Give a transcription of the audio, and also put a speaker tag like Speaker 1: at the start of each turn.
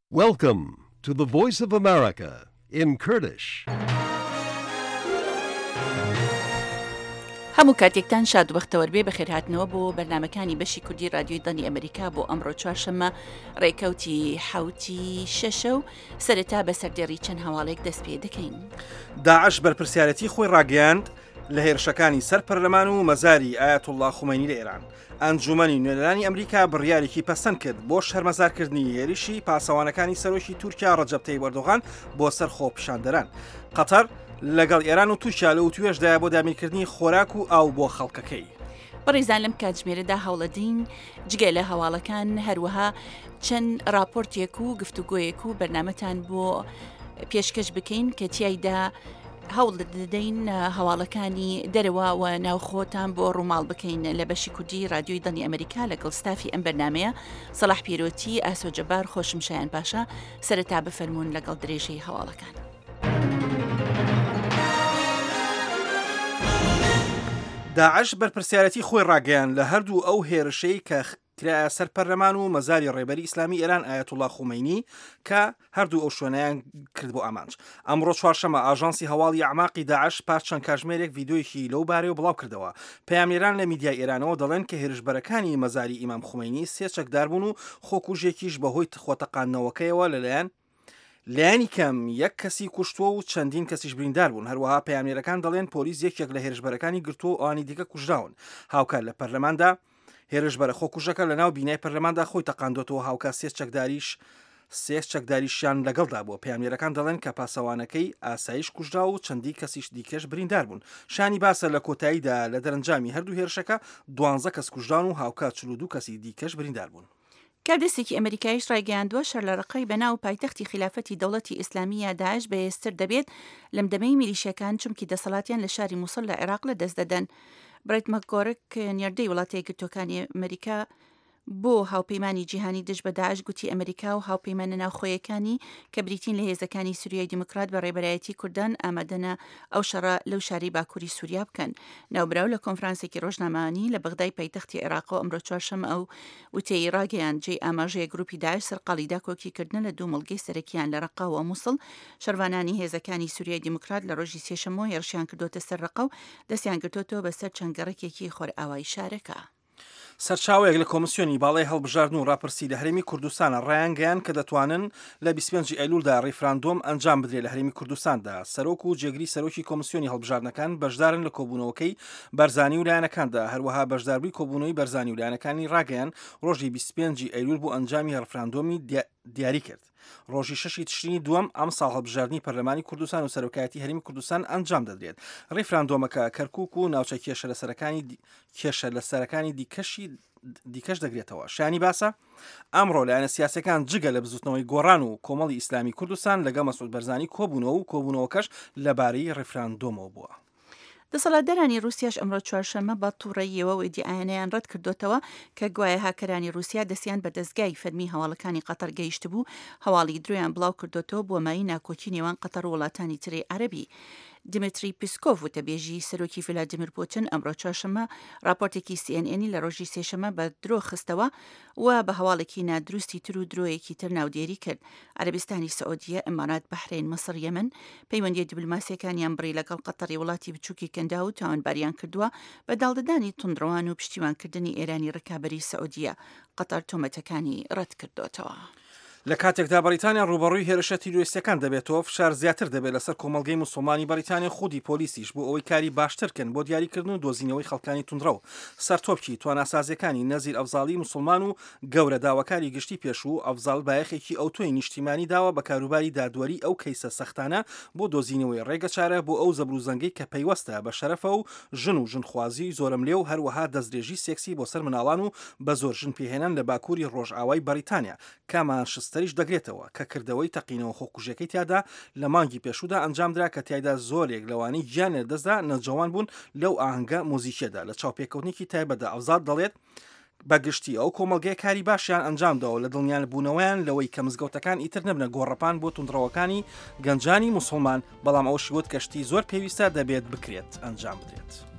Speaker 1: Welcome to the Voice of America in Kurdish.
Speaker 2: هەموو کاتێکتان شاد وەختەوەربێ بەخێر هاتنەوە بۆ بەرنامەکانی بەشی کوردی رادیۆی دەنی ئەمریکا بۆ ئەمڕۆ چوارشەممە ڕێکەوتی حوتی شەشە و سەرەتا بە سەردێڕی چەند هەواڵێک دەست پێ دەکەین.
Speaker 3: داعش بەرپرسیارەتی خۆی ڕاگەیاند لە هێرشەکانی سەر پەرلەمان و مەزاری ئایەتوڵڵا خومینی لە ئێران. ئەنجومەنی نوێنەرانی ئەمریکا بڕیارێکی پەسەند کرد بۆ شەرمەزارکردنی هێرشی پاسەوانەکانی سەرۆکی تورکیا ڕەجەب تەیب ئەردۆغان بۆ سەر خۆپیشاندەران. قەتەر لەگەڵ ئێران و تووشیا لە توێژدایە بۆ دامینکردنی خۆراک و ئاو بۆ خەڵکەکەی.
Speaker 2: بەڕێزان لەم کاتژمێرەدا هەوڵەدین جگە لە هەواڵەکان هەروەها چەند راپۆرتێک و گفتوگۆیەک و بەرنامەتان بۆ پێشکەش بکەین کە تیایدا هەوڵ دەدەین هەواڵەکانی دەرەوە و ناوخۆتان بۆ ڕووماڵ بکەین لە بەشی کوردی رادیۆی دەنی ئەمریکا لەگەڵ ستافی ئەم بەرنامەیە سەلاح پیرۆتی ئاسۆ جەبار خۆشم شایان پاشا سەرەتا بفەرمونون لەگەڵ درێژەی هەواڵەکان.
Speaker 3: داعش بەرپرسیارەتی خۆی ڕاگەیان لە هەردوو ئەو هێرشەی کە کرایە سەر پەرلەمان و مەزاری ڕێبەری ئیسلامی ئێران ئایەتوڵڵا خومینی کە هەردوو ئەو شوێنەیان کرد بۆ ئامانج. ئەمڕۆ چوارشەممە ئاژانسی هەواڵی ئەعماقی داعش پاش چەند کاتژمێرێک ڤیدۆیەکی لەو بارەوە بڵاو کردەوە. پەیامێران لە میدیای ئێرانەوە دەڵێن کە هێرشبەرەکانی مەزاری ئیمام خومینی سێ چەکدار بوون و خۆکوژێکیش بەهۆی خۆتەقاندنەوەکەیەوە لایەنی کەم یەک کەسی کوشتووە و چەندین کەسیش بریندار بوون. هەروەها پەیامێرەکان دەڵێن پۆلیس یەکێک لە هێرشبەرەکانی گرتووە و ئەوانی دیکە کوژراون. هاوکات لە پەرلەماندا هێرشبەرە خۆکوژەکە لە ناو بینای پەرلەماندا خۆی تەقاندۆتەوە. هاوکات سێ چەکداریشیان لەگەڵدا بووە. پەیامێرەکان دەڵێن کە پاسەوانەکەی ئاسایش کوژرا و چەندی کەسیش دیکەش بریندار بوون. شانی باسە لە کۆتاییدا لە دەرەنجامی هەردوو هێرشەکە 12 کەس کوژران و هاوکات 42 کەسی دیکەش بریندار بوون.
Speaker 2: کاردەستێکی ئەمریکایش ڕایگەیاندووە شەرلەرەقەی بەناو پایتەختی خلافەتی دەوڵەتی ئیسلامیە داعش بەهێزتر دەبێت لەم دەمەی میلیشیەکان چونکی دەسەڵاتیان لە شاری مووسڵ لە عێراق لە دەست دەدەن. بریت مەکگۆرک نێردەی وڵاتە یەکگرتووەکانی ئەمریکا بۆ هاوپەیمانی جیهانی دژ بە داعش گوتی ئەمریکا و هاوپەیمانە ناوخۆیەکانی کە بریتین لە هێزەکانی سووریای دیموکرات بە ڕێبەرایەتی کوردان ئامادەنە ئەو شەڕە لەو شاری باکووری سووریا بکەن. ناوبراو لە کۆنفرانسێکی ڕۆژنامەوانی لە بەغدای پایتەختی عێراقەوە ئەمڕۆ چوارشەممە ئەو وتەی ڕاگەیان جێی ئاماژەیە گروپی داعش سەرقاڵیدا کۆکیکردن لە دوو مڵگەی سەرەکیان لە ڕەقا و مووسڵ. شەروانانی هێزەکانی سووریای دیموکرات لە ڕۆژی سێشەمەوە هێرشیان کردوتە سەر ڕەقا و دەستیان گرتوتەوە بەسەر چەند گەڕێکێکی خۆرئاوای شارەکە.
Speaker 3: سەرچاوەیەک لە کۆمسیۆنی باڵای هەڵبژاردن و ڕاپرسی لە هەرێمی کوردستانە ڕایانگەیان کە دەتوانن لە 25 ئەیلولدا ڕیفراندۆم ئەنجام بدرێت لە هەرێمی کوردستاندا. سەرۆک و جێگری سەرۆکی کۆمسیۆنی هەڵبژاردنەکان بەشدارن لە کۆبوونەوەکەی بەرزانی و لایەنەکاندا. هەروەها بەشداربووی کۆبوونەوەی بەرزانی و لایەنەکانی ڕاگەیان ڕۆژی 25 ئەیلول بۆ ئەنجامی ڕیفراندۆمی دیاری کرد. ڕۆژی 6 تشرینی دووەم ئەم ساڵ هەڵبژاردننی پەرلەمانی کوردستان و سەرۆکایەتی هەرێمی کوردستان ئەنجام دەدرێت. ڕیفراندۆمەکە کەرکووک و ناوچە کێشە لە سەرەکانی دیکەش دەگرێتەوە. شانی باسە ئەمڕۆ لایەنە سیاسەکان جگە لە بزوتنەوەی گۆڕان و کۆمەڵی ئیسلامی کوردستان لەگەڵ مەسعود بەرزانی کۆبوونەوە و کۆبوونەوەکەش لەبارەی ڕیفراندۆمەوە بووە.
Speaker 2: دەسەڵاتدارانی رووسیاش ئەمڕۆ چوارشەممە بە تووڕەییەوە و ئیدیایانەیان ڕەت کردوتەوە کە گوایە هاکەرانی رووسیا دەستیان بە دەستگای فەرمی هەواڵەکانی قەتەر گەیشت بوو. هەواڵی درۆیان بڵاو کردوتەوە بۆ مای ناکۆکی نێوان قەتەر و وڵاتانی تری عەرەبی. دیمتری پیسکۆڤ وتەبێژی سەرۆکی ڤلادیمیر پوتین ئەمڕۆ چوارشەممە راپۆرتێکی CNN لە ڕۆژی سێشەممە بە درۆ خستەوە و بە هەواڵێکی نادروستی تر و درۆیەکی تر ناودێری کرد. عەرەبستانی سعودیە، ئەمارات، بەحرین، مەسر، یەمەن پەیوەندی دیبلۆماسیەکانیان بڕی لەگەڵ قەتەری وڵاتی بچووکی کەندا و تاوانباریان کردووە بە داڵدەدانی توندڕەوان و پشتیوانکردنی ئێرانی ڕکابەری سعودیە. قەتەر تۆمەتەکانی ڕەت کردوتەوە.
Speaker 3: لە کاتێکدا بەریتانیا ڕوبەڕووی هێرشە تیرۆریستەکان دەبێتەوە، فشار زیاتر دەبێت لەسەر کۆمەڵگەی موسڵمانی بەریتانیا خودی پۆلیسیش بۆ ئەوەی کاری باشترکەن بۆ دیاریکردن و دۆزینەوەی خەڵکانی توندڕەو. سەرتۆپکی تواناسازیەکانی نەزیر ئەفزاڵی موسڵمان و گەورە داواکاری گشتی پێشوو ئەفزاڵ بایەخێکی ئەوتۆی نیشتیمانی داوە بە کاروباری دادوەری ئەو کەیسە سەختانە بۆ دۆزینەوەی ڕێگە چارە بۆ ئەو زەبروزەنگەی کە پەیوەستە بە شەرەفە و ژنخوازی زۆرەملێ و هەروەها دەستدرێژی سێکسی بۆ سەر مناڵان و بە زۆر ژن پێهێنان لە باکووری ڕۆژئاوای بەریتانیا کە مانچستەریش دەگرێتەوە کە کردەوەی تەقینەوە خۆکوژەکەی تیادا لە مانگی پێشودا ئەنجامدرا کە تیایدا زۆرێک لەوانەی گیانێ دەستدا نەجەوان بوون لەو ئاهەنگە مۆزیکیەدا. لە چاوپێکەوتنێکی تایبەتدا ئەفزاد دەڵێت بەگشتی ئەو کۆمەڵگەی کاری باشیان ئەنجامداوە لە دڵنیان بوونەوەیان لەوەی کە مزگەوتەکان ئیتر نەبنە گۆڕەپان بۆ توندڕەوەکانی گەنجانی موسڵمان، بەڵام ئەو شیوت کەشتی زۆر پێویستە دەبێت بکرێت ئەنجام بدرێت.